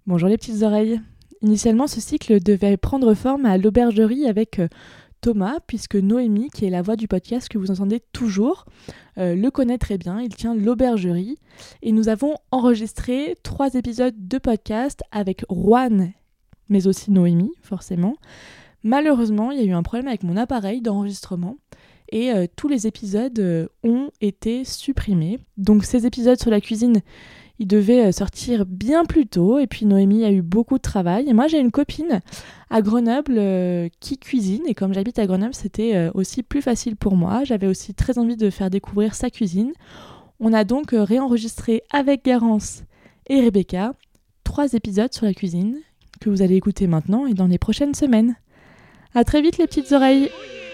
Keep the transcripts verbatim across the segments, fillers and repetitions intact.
Bonjour les petites oreilles. Initialement, ce cycle devait prendre forme à l'aubergerie avec euh, Thomas, puisque Noémie, qui est la voix du podcast que vous entendez toujours, euh, le connaît très bien. Il tient l'aubergerie. Et nous avons enregistré trois épisodes de podcast avec Juan, mais aussi Noémie, forcément. Malheureusement, il y a eu un problème avec mon appareil d'enregistrement et euh, tous les épisodes euh, ont été supprimés. Donc ces épisodes sur la cuisine, ils devaient sortir bien plus tôt et puis Noémie a eu beaucoup de travail. Et moi, j'ai une copine à Grenoble euh, qui cuisine et comme j'habite à Grenoble, c'était euh, aussi plus facile pour moi. J'avais aussi très envie de faire découvrir sa cuisine. On a donc euh, réenregistré avec Garance et Rebecca trois épisodes sur la cuisine que vous allez écouter maintenant et dans les prochaines semaines. À très vite les petites oreilles.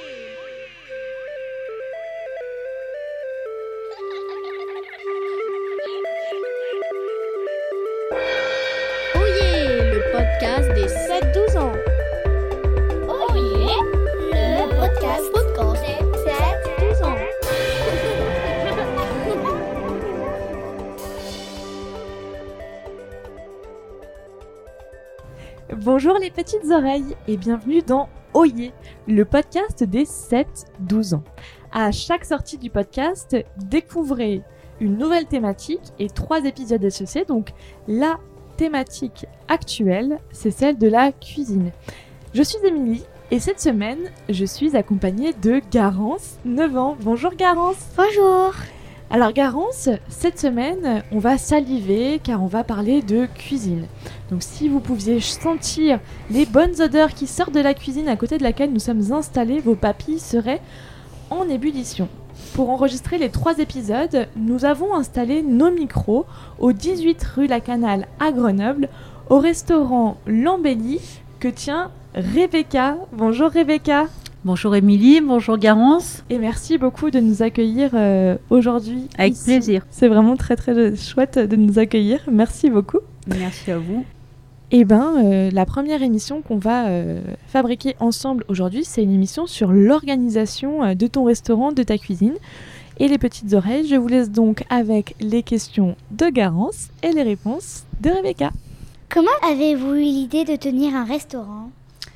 Podcast des sept douze ans. Oh yeah, le podcast, podcast des sept douze ans. Bonjour les petites oreilles et bienvenue dans Oh yeah, le podcast des sept douze ans. À chaque sortie du podcast, découvrez une nouvelle thématique et trois épisodes associés, donc la thématique actuelle, c'est celle de la cuisine. Je suis Émilie et cette semaine, je suis accompagnée de Garance, neuf ans. Bonjour Garance. Bonjour. Alors Garance, cette semaine, on va saliver car on va parler de cuisine. Donc si vous pouviez sentir les bonnes odeurs qui sortent de la cuisine à côté de laquelle nous sommes installés, vos papilles seraient en ébullition. Pour enregistrer les trois épisodes, nous avons installé nos micros au dix-huit rue La Canale à Grenoble, au restaurant L'Embellie que tient Rebecca. Bonjour Rebecca. Bonjour Émilie, bonjour Garance. Et merci beaucoup de nous accueillir euh, aujourd'hui. Avec ici. plaisir. C'est vraiment très très chouette de nous accueillir. Merci beaucoup. Merci à vous. Eh bien, euh, la première émission qu'on va euh, fabriquer ensemble aujourd'hui, c'est une émission sur l'organisation euh, de ton restaurant, de ta cuisine. Et les petites oreilles, je vous laisse donc avec les questions de Garance et les réponses de Rebecca. Comment avez-vous eu l'idée de tenir un restaurant ?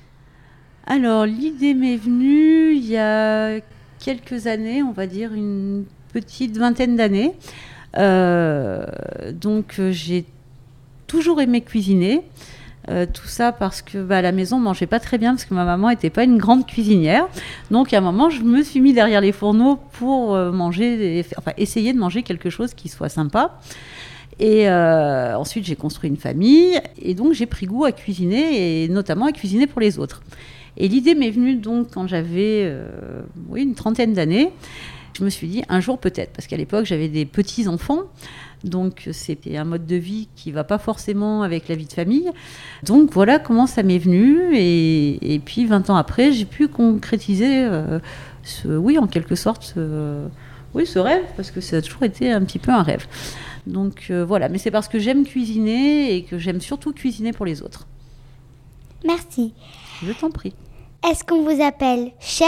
Alors, l'idée m'est venue il y a quelques années, on va dire une petite vingtaine d'années. Euh, donc, euh, j'ai toujours aimé cuisiner. Euh, tout ça parce que bah, à la maison on mangeait pas très bien parce que ma maman était pas une grande cuisinière. Donc à un moment je me suis mis derrière les fourneaux pour euh, manger, enfin essayer de manger quelque chose qui soit sympa. Et euh, ensuite j'ai construit une famille et donc j'ai pris goût à cuisiner et notamment à cuisiner pour les autres. Et l'idée m'est venue donc quand j'avais euh, oui, une trentaine d'années. Je me suis dit un jour peut-être, parce qu'à l'époque j'avais des petits enfants. Donc c'était un mode de vie qui ne va pas forcément avec la vie de famille. Donc voilà comment ça m'est venu. Et, et puis vingt ans après, j'ai pu concrétiser euh, ce, oui, en quelque sorte, ce, oui, ce rêve, parce que ça a toujours été un petit peu un rêve. Donc euh, voilà, mais c'est parce que j'aime cuisiner et que j'aime surtout cuisiner pour les autres. Merci. Je t'en prie. Est-ce qu'on vous appelle chef ?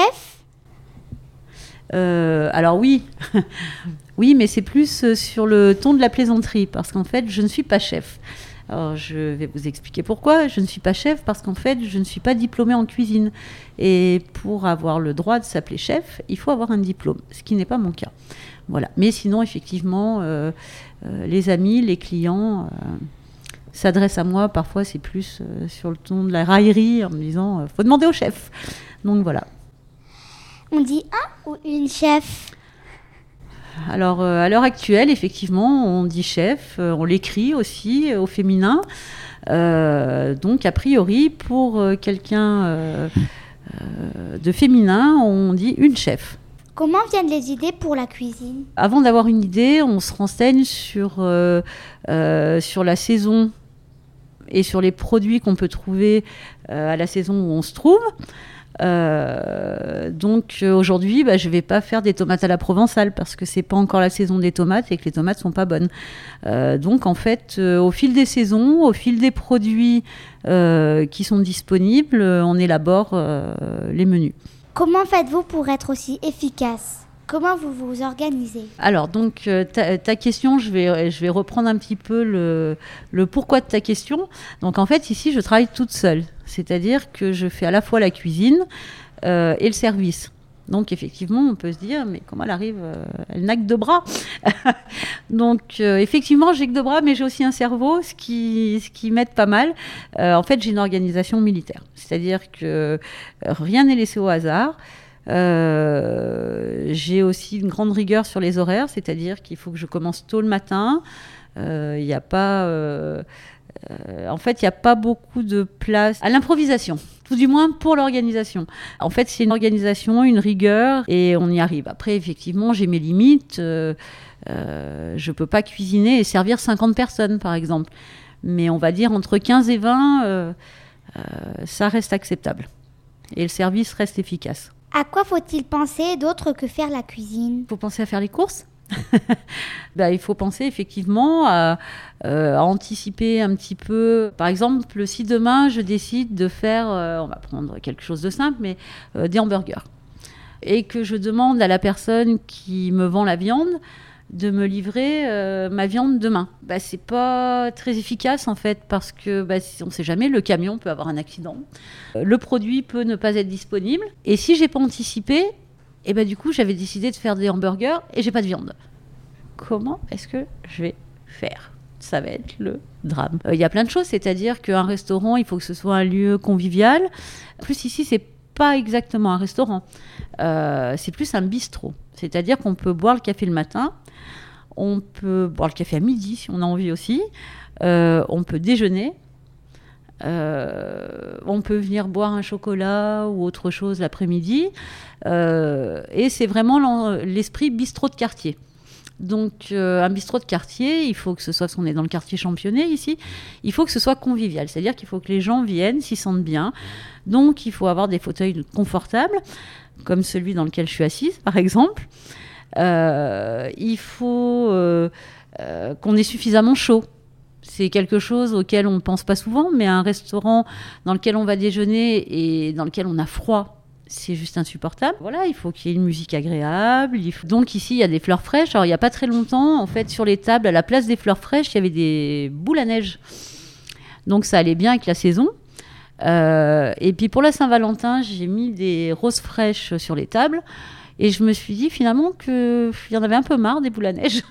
Euh, alors oui, oui, mais c'est plus sur le ton de la plaisanterie, parce qu'en fait, je ne suis pas chef. Alors, je vais vous expliquer pourquoi. Je ne suis pas chef parce qu'en fait, je ne suis pas diplômée en cuisine. Et pour avoir le droit de s'appeler chef, il faut avoir un diplôme, ce qui n'est pas mon cas. Voilà. Mais sinon, effectivement, euh, euh, les amis, les clients euh, s'adressent à moi. Parfois, c'est plus euh, sur le ton de la raillerie, en me disant euh, « faut demander au chef ». Donc voilà. On dit un ou une chef ? Alors, euh, à l'heure actuelle, effectivement, on dit chef, euh, on l'écrit aussi euh, au féminin. Euh, donc, a priori, pour euh, quelqu'un euh, euh, de féminin, on dit une chef. Comment viennent les idées pour la cuisine ? Avant d'avoir une idée, on se renseigne sur, euh, euh, sur la saison et sur les produits qu'on peut trouver euh, à la saison où on se trouve. Euh, donc euh, aujourd'hui, bah, je ne vais pas faire des tomates à la provençale parce que ce n'est pas encore la saison des tomates et que les tomates ne sont pas bonnes. Euh, donc en fait, euh, au fil des saisons, au fil des produits euh, qui sont disponibles, on élabore euh, les menus. Comment faites-vous pour être aussi efficace ? comment vous vous organisez? Alors, donc, euh, ta, ta question, je vais, je vais reprendre un petit peu le, le pourquoi de ta question. Donc, en fait, ici, je travaille toute seule. C'est-à-dire que je fais à la fois la cuisine euh, et le service. Donc, effectivement, on peut se dire, mais comment elle arrive euh, Elle n'a que deux bras. Donc, euh, effectivement, j'ai que deux bras, mais j'ai aussi un cerveau, ce qui, ce qui m'aide pas mal. Euh, en fait, j'ai une organisation militaire. C'est-à-dire que euh, rien n'est laissé au hasard. Euh, j'ai aussi une grande rigueur sur les horaires, c'est-à-dire qu'il faut que je commence tôt le matin. Il euh, n'y a pas... Euh, euh, en fait, il n'y a pas beaucoup de place à l'improvisation. Tout du moins pour l'organisation. En fait, c'est une organisation, une rigueur, et on y arrive. Après, effectivement, j'ai mes limites. Euh, euh, je ne peux pas cuisiner et servir cinquante personnes, par exemple. Mais on va dire entre quinze et vingt, euh, euh, ça reste acceptable. Et le service reste efficace. À quoi faut-il penser d'autre que faire la cuisine? Il faut penser à faire les courses. Bah, il faut penser effectivement à, euh, à anticiper un petit peu. Par exemple, si demain je décide de faire, euh, on va prendre quelque chose de simple, mais euh, des hamburgers, et que je demande à la personne qui me vend la viande de me livrer euh, ma viande demain. Bah, c'est pas très efficace en fait, parce que bah, on ne sait jamais, le camion peut avoir un accident, euh, le produit peut ne pas être disponible, et si j'ai pas anticipé, et bah, du coup j'avais décidé de faire des hamburgers et j'ai pas de viande. Comment est-ce que je vais faire? Ça va être le drame. Il euh, y a plein de choses, c'est-à-dire qu'un restaurant, il faut que ce soit un lieu convivial. En plus ici, c'est pas exactement un restaurant, euh, c'est plus un bistrot. C'est-à-dire qu'on peut boire le café le matin, on peut boire le café à midi si on a envie aussi, euh, on peut déjeuner, euh, on peut venir boire un chocolat ou autre chose l'après-midi, euh, et c'est vraiment l'esprit bistrot de quartier. Donc euh, un bistrot de quartier, il faut que ce soit, parce qu'on est dans le quartier championné ici, il faut que ce soit convivial, c'est-à-dire qu'il faut que les gens viennent, s'y sentent bien. Donc il faut avoir des fauteuils confortables, comme celui dans lequel je suis assise par exemple. Euh, il faut euh, euh, qu'on ait suffisamment chaud. C'est quelque chose auquel on ne pense pas souvent, mais un restaurant dans lequel on va déjeuner et dans lequel on a froid, c'est juste insupportable. Voilà, il faut qu'il y ait une musique agréable. Il faut... Donc ici, il y a des fleurs fraîches. Alors, il n'y a pas très longtemps, en fait, sur les tables, à la place des fleurs fraîches, il y avait des boules à neige. Donc, ça allait bien avec la saison. Euh, et puis, pour la Saint-Valentin, j'ai mis des roses fraîches sur les tables. Et je me suis dit, finalement, qu'il y en avait un peu marre des boules à neige.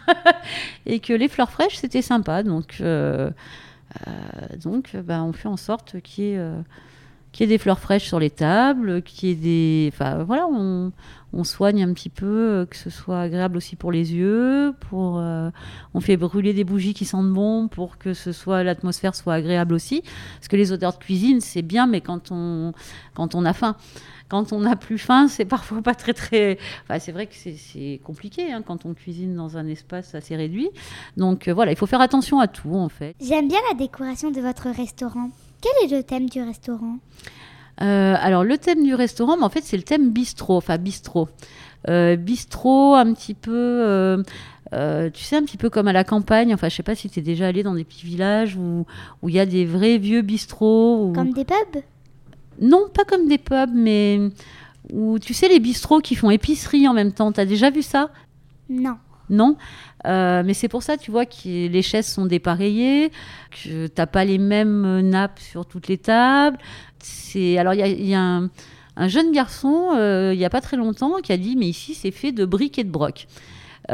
Et que les fleurs fraîches, c'était sympa. Donc, euh, euh, donc bah, on fait en sorte qu'il y ait... Euh, qu'il y ait des fleurs fraîches sur les tables, qu'il y ait des... Enfin, voilà, on, on soigne un petit peu, que ce soit agréable aussi pour les yeux, pour... Euh, on fait brûler des bougies qui sentent bon pour que ce soit, l'atmosphère soit agréable aussi. Parce que les odeurs de cuisine, c'est bien, mais quand on, quand on a faim. Quand on n'a plus faim, c'est parfois pas très, très... Enfin, c'est vrai que c'est, c'est compliqué hein, quand on cuisine dans un espace assez réduit. Donc, euh, voilà, il faut faire attention à tout, en fait. J'aime bien la décoration de votre restaurant. Quel est le thème du restaurant? euh, Alors, le thème du restaurant, mais en fait, c'est le thème bistrot. Enfin, bistrot. Euh, bistrot, un petit peu... Euh, euh, tu sais, un petit peu comme à la campagne. Enfin, je sais pas si tu es déjà allé dans des petits villages où il y a des vrais vieux bistrots. Où... Comme des pubs? Non, pas comme des pubs, mais où, tu sais, les bistrots qui font épicerie en même temps. Tu as déjà vu ça? Non. Non, euh, mais c'est pour ça, tu vois, que les chaises sont dépareillées, que tu n'as pas les mêmes nappes sur toutes les tables. C'est... Alors, il y a, y a un, un jeune garçon, euh, il n'y a pas très longtemps, qui a dit « Mais ici, c'est fait de briques et de broc. Euh, »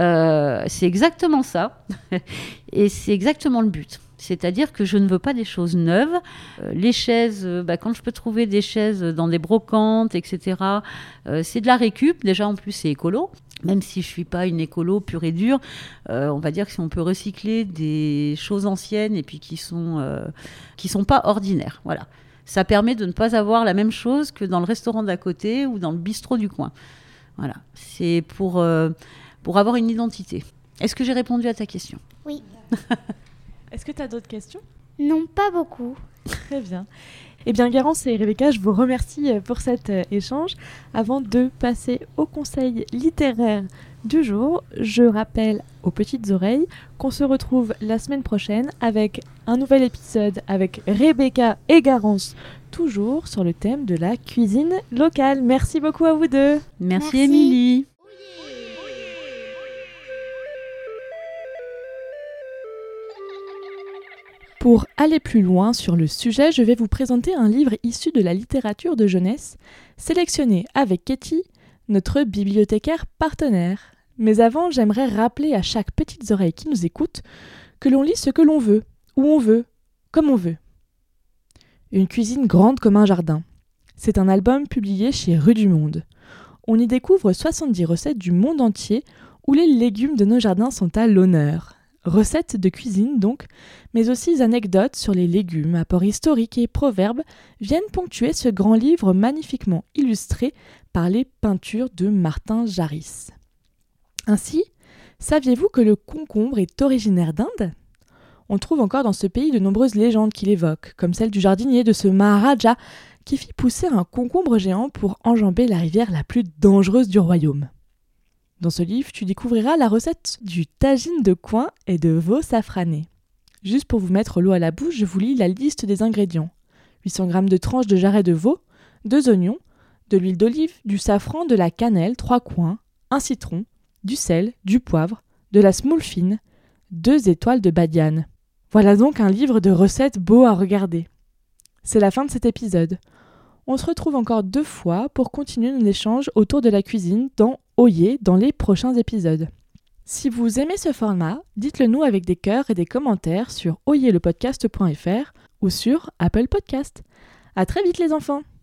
C'est exactement ça. Et c'est exactement le but. C'est-à-dire que je ne veux pas des choses neuves. Euh, les chaises, euh, bah, quand je peux trouver des chaises dans des brocantes, et cetera, euh, c'est de la récup. Déjà, en plus, c'est écolo. Même si je ne suis pas une écolo pure et dure, euh, on va dire que si on peut recycler des choses anciennes et puis qui ne sont, euh, qui sont pas ordinaires. Voilà. Ça permet de ne pas avoir la même chose que dans le restaurant d'à côté ou dans le bistrot du coin. Voilà. C'est pour, euh, pour avoir une identité. Est-ce que j'ai répondu à ta question? Oui. Est-ce que tu as d'autres questions? Non, pas beaucoup. Très bien. Eh bien, Garance et Rebecca, je vous remercie pour cet euh, échange. Avant de passer au conseil littéraire du jour, je rappelle aux petites oreilles qu'on se retrouve la semaine prochaine avec un nouvel épisode avec Rebecca et Garance, toujours sur le thème de la cuisine locale. Merci beaucoup à vous deux. Merci, Merci. Émilie. Pour aller plus loin sur le sujet, je vais vous présenter un livre issu de la littérature de jeunesse, sélectionné avec Katie, notre bibliothécaire partenaire. Mais avant, j'aimerais rappeler à chaque petite oreille qui nous écoute que l'on lit ce que l'on veut, où on veut, comme on veut. Une cuisine grande comme un jardin. C'est un album publié chez Rue du Monde. On y découvre soixante-dix recettes du monde entier où les légumes de nos jardins sont à l'honneur. Recettes de cuisine donc, mais aussi anecdotes sur les légumes, apports historiques et proverbes viennent ponctuer ce grand livre magnifiquement illustré par les peintures de Martin Jarry. Ainsi, saviez-vous que le concombre est originaire d'Inde ? On trouve encore dans ce pays de nombreuses légendes qui l'évoquent, comme celle du jardinier de ce Maharaja qui fit pousser un concombre géant pour enjamber la rivière la plus dangereuse du royaume. Dans ce livre, tu découvriras la recette du tagine de coing et de veau safrané. Juste pour vous mettre l'eau à la bouche, je vous lis la liste des ingrédients. huit cents grammes de tranches de jarret de veau, deux oignons, de l'huile d'olive, du safran, de la cannelle, trois coings, un citron, du sel, du poivre, de la semoule fine, deux étoiles de badiane. Voilà donc un livre de recettes beau à regarder. C'est la fin de cet épisode. On se retrouve encore deux fois pour continuer notre échange autour de la cuisine dans Oyez dans les prochains épisodes. Si vous aimez ce format, dites-le nous avec des cœurs et des commentaires sur oyez le podcast point f r ou sur Apple Podcast. À très vite les enfants!